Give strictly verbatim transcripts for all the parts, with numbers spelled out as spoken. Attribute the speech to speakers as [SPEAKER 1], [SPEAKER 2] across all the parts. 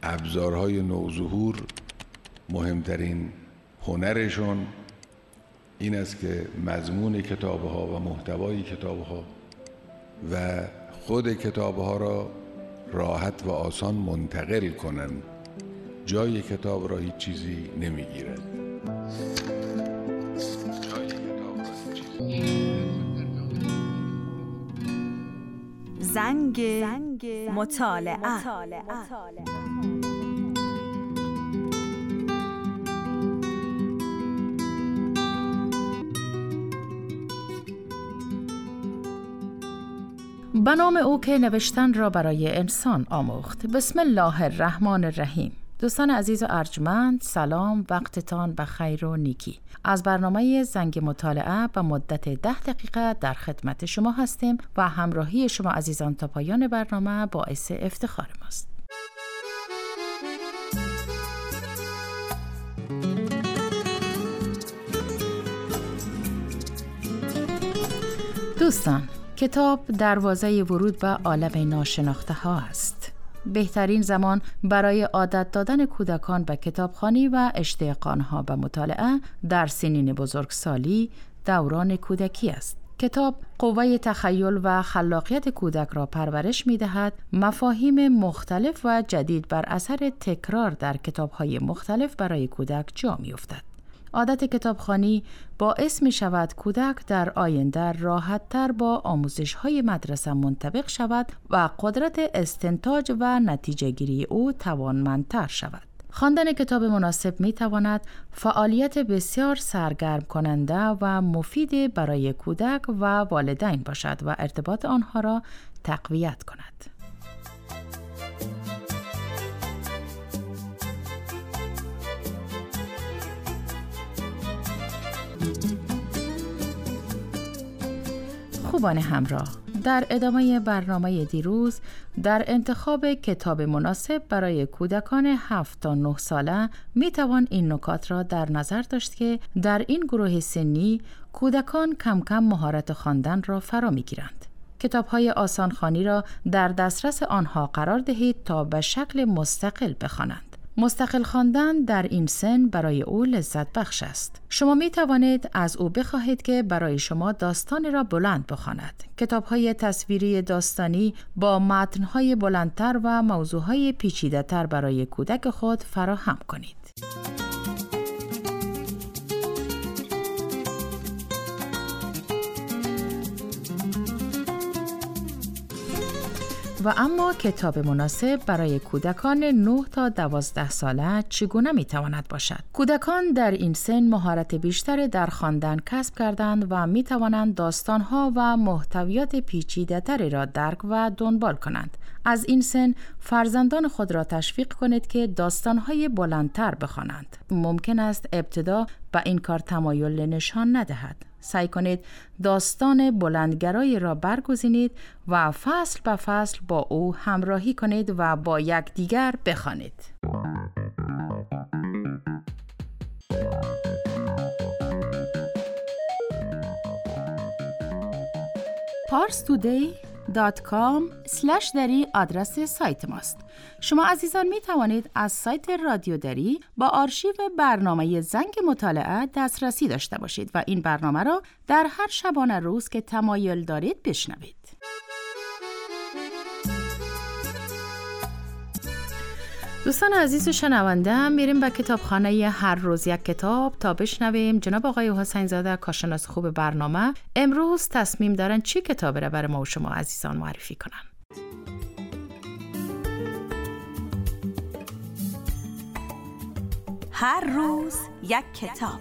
[SPEAKER 1] ابزارهای نوظهور مهمترین هنرشون این است که مضمون کتاب‌ها و محتوای کتاب‌ها و خود کتاب‌ها را راحت و آسان منتقل کنند. جای کتاب را هیچ چیزی نمیگیرد. جای کتاب را هیچ چیزی
[SPEAKER 2] زنگ مطالعه.
[SPEAKER 3] به نام او که نوشتن را برای انسان آموخت. بسم الله الرحمن الرحیم. دوستان عزیز و ارجمند، سلام، وقتتان بخیر و نیکی. از برنامه زنگ مطالعه به مدت ده دقیقه در خدمت شما هستیم و همراهی شما عزیزان تا پایان برنامه باعث افتخار ماست. دوستان، کتاب دروازه ورود به عالم ناشناخته ها است. بهترین زمان برای عادت دادن کودکان به کتابخوانی و اشتیاق آنها به مطالعه در سنین بزرگسالی دوران کودکی است. کتاب قوه تخیل و خلاقیت کودک را پرورش می دهد، مفاهیم مختلف و جدید بر اثر تکرار در کتاب‌های مختلف برای کودک جا می افتد. عادت کتابخوانی باعث می شود کودک در آینده راحت تر با آموزش های مدرسه منطبق شود و قدرت استنتاج و نتیجه گیری او توانمندتر شود. خواندن کتاب مناسب می تواند فعالیت بسیار سرگرم کننده و مفید برای کودک و والدین باشد و ارتباط آنها را تقویت کند. خوبان همراه، در ادامه برنامه دیروز در انتخاب کتاب مناسب برای کودکان هفت تا نه ساله می توان این نکات را در نظر داشت که در این گروه سنی کودکان کم کم مهارت خواندن را فرا می گیرند. کتاب‌های آسانخوانی را در دسترس آنها قرار دهید تا به شکل مستقل بخوانند. مستقل خواندن در این سن برای او لذت بخش است. شما می توانید از او بخواهید که برای شما داستانی را بلند بخواند. کتاب‌های تصویری داستانی با متن‌های بلندتر و موضوعهای پیچیده‌تر برای کودک خود فراهم کنید. و اما کتاب مناسب برای کودکان نه تا دوازده ساله چگونه می تواند باشد؟ کودکان در این سن مهارت بیشتر در خواندن کسب کردند و می توانند داستانها و محتویات پیچیده‌تری را درک و دنبال کنند. از این سن فرزندان خود را تشویق کنید که داستانهای بلندتر بخوانند. ممکن است ابتدا به این کار تمایل نشان ندهد. سعی کنید داستان بلندگرایی را برگزینید و فصل به فصل با او همراهی کنید و با یکدیگر بخوانید. پارس تودی دات کام اسلش دری آدرس سایت ماست. شما عزیزان می توانید از سایت رادیو دری با آرشیو برنامه زنگ مطالعه دسترسی داشته باشید و این برنامه را در هر شبانه روز که تمایل دارید بشنوید. دوستان عزیز و شنونده، میریم به کتابخانه هر روز یک کتاب تا بشنویم جناب آقای حسین زاده کارشناس خوب برنامه امروز تصمیم دارن چی کتابی را برای ما و شما عزیزان معرفی کنن.
[SPEAKER 2] هر روز یک کتاب.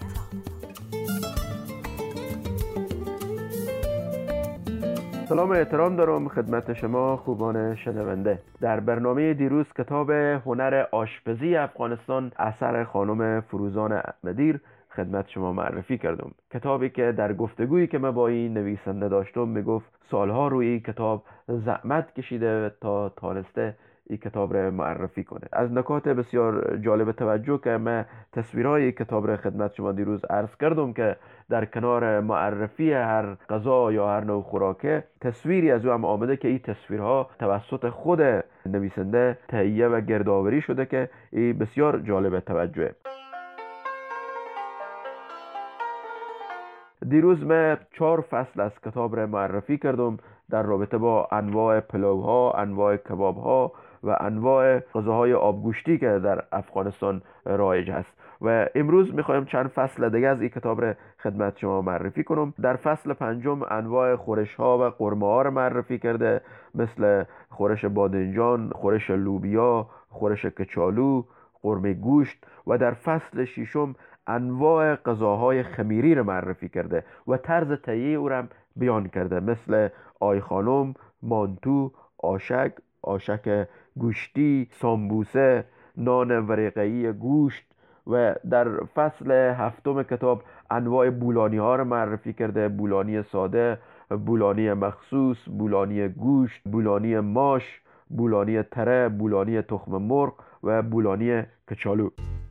[SPEAKER 4] سلام و احترام دارم خدمت شما خوبان شنونده. در برنامه دیروز کتاب هنر آشپزی افغانستان اثر خانم فروزان احمدیر خدمت شما معرفی کردم. کتابی که در گفتگویی که من با این نویسنده داشتم میگفت سالها روی این کتاب زحمت کشیده تا تانسته این کتاب را معرفی کنه. از نکات بسیار جالب توجه که من تصویرهای کتاب را خدمت شما دیروز عرض کردم که در کنار معرفی هر غذا یا هر نوع خوراکه تصویری از او هم آمده که این تصویرها توسط خود نویسنده تهیه و گردآوری شده که این بسیار جالب توجهه. دیروز من چهار فصل از کتاب را معرفی کردم در رابطه با انواع پلوها، انواع کبابها و انواع غذاهای آبگوشتی که در افغانستان رایج هست و امروز میخوایم چند فصل دیگه از این کتاب را خدمت شما معرفی کنم. در فصل پنجم انواع خورش ها و قرمه ها را معرفی کرده، مثل خورش بادنجان، خورش لوبیا، خورش کچالو، قرمه گوشت، و در فصل ششم انواع غذاهای خمیری را معرفی کرده و طرز تهیه او را بیان کرده، مثل آی خانم، مانتو، آشک، آشک گوشتی، سامبوسه، نان ورقه‌ای گوشت. و در فصل هفتم کتاب انواع بولانی ها را معرفی کرده، بولانی ساده، بولانی مخصوص، بولانی گوشت، بولانی ماش، بولانی تره، بولانی تخم مرغ و بولانی کچالو.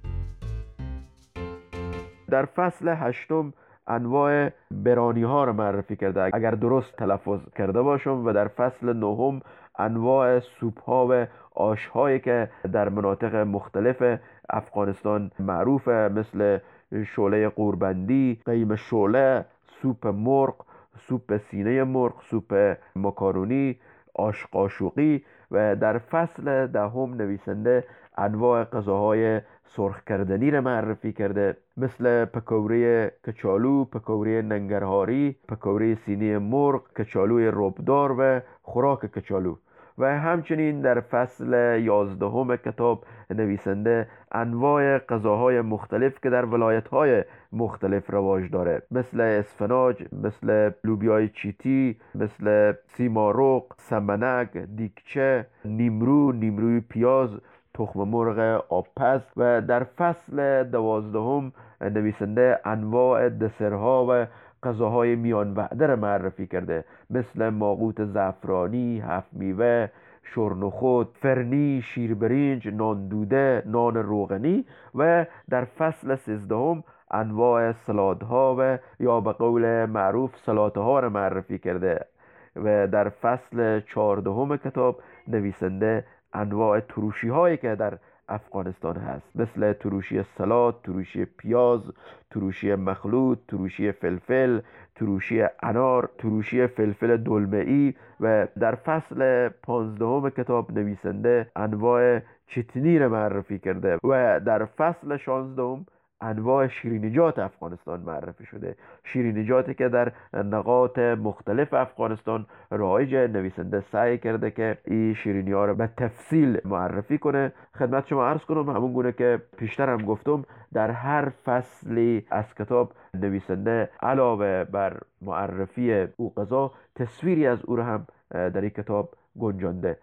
[SPEAKER 4] در فصل هشتم انواع برانی ها را معرفی کرده اگر درست تلفظ کرده باشم، و در فصل نهم انواع سوپ ها و آش هایی که در مناطق مختلف افغانستان معروفه، مثل شعله قوربندی، قیم شعله، سوپ مرغ، سوپ سینه مرغ، سوپ ماکارونی، آش قاشقی. و در فصل دهم نویسنده انواع غذاهای سرخ کردنی را معرفی کرده، مثل پکوری کچالو، پکوری ننگرهاری، پکوری سینه مرغ، کچالوی ربدار و خوراک کچالو. و همچنین در فصل یازدهم کتاب نویسنده انواع غذاهای مختلف که در ولایت‌های مختلف رواج داره، مثل اسفناج، مثل لوبیای چیتی، مثل سیمارغ، سمنک، دیگچه، نیمرو، نیمروی پیاز، تخم مرغ آبپز. و در فصل دوازدهم نویسنده انواع دسرها و غذاهای میان وعده را معرفی کرده، مثل ماقوت زعفرانی، هفت میوه، شورنخود، فرنی، شیربرنج، نان دوده، نان روغنی. و در فصل سیزدهم انواع سلادها و یا به قول معروف سلاته ها را معرفی کرده. و در فصل چهاردهم کتاب نویسنده انواع تروشی هایی که در افغانستان هست، مثل تروشی سلات، تروشی پیاز، تروشی مخلوط، تروشی فلفل، تروشی انار، تروشی فلفل دلمه‌ای. و در فصل پانزدهم کتاب نویسنده انواع چتنی را معرفی کرده. و در فصل شانزدهم انواع شیرینیجات افغانستان معرفی شده، شیرینیجاتی که در نقاط مختلف افغانستان رایج. نویسنده سعی کرده که این شیرینی ها رو به تفصیل معرفی کنه. خدمت شما عرض کنم همون گونه که پیشتر هم گفتم، در هر فصلی از کتاب نویسنده علاوه بر معرفی او غذا تصویری از او رو هم در این کتاب گنجانده.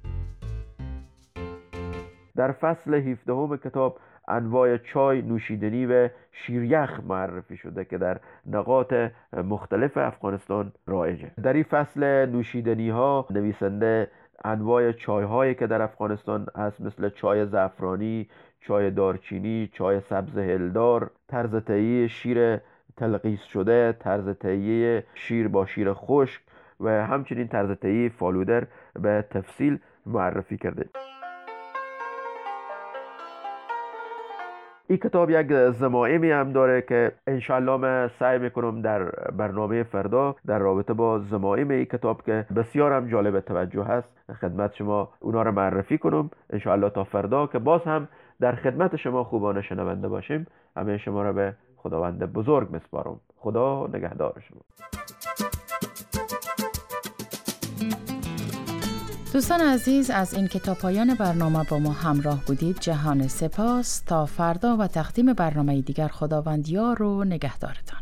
[SPEAKER 4] در فصل هفدهم کتاب انواع چای، نوشیدنی و شیریخ معرفی شده که در نقاط مختلف افغانستان رایجه. در این فصل نوشیدنی ها نویسنده انواع چای هایی که در افغانستان هست، مثل چای زعفرانی، چای دارچینی، چای سبز هلدار، طرز تهیه شیر تلقیس شده، طرز تهیه شیر با شیر خشک و همچنین طرز تهیه فالودر به تفصیل معرفی کرده. این کتاب یک ضمائمی هم داره که انشالله من سعی میکنم در برنامه فردا در رابطه با ضمائم این کتاب که بسیار هم جالب توجه هست خدمت شما اونا رو معرفی کنم انشالله تا فردا، که باز هم در خدمت شما خوبان شنونده باشیم. همه شما را به خداوند بزرگ میسپارم. خدا نگهدار شما.
[SPEAKER 3] دوستان عزیز، از این که تا پایان برنامه با ما همراه بودید جهان سپاس. تا فردا و تقدیم برنامه دیگر خداوند یار و نگهدارتان.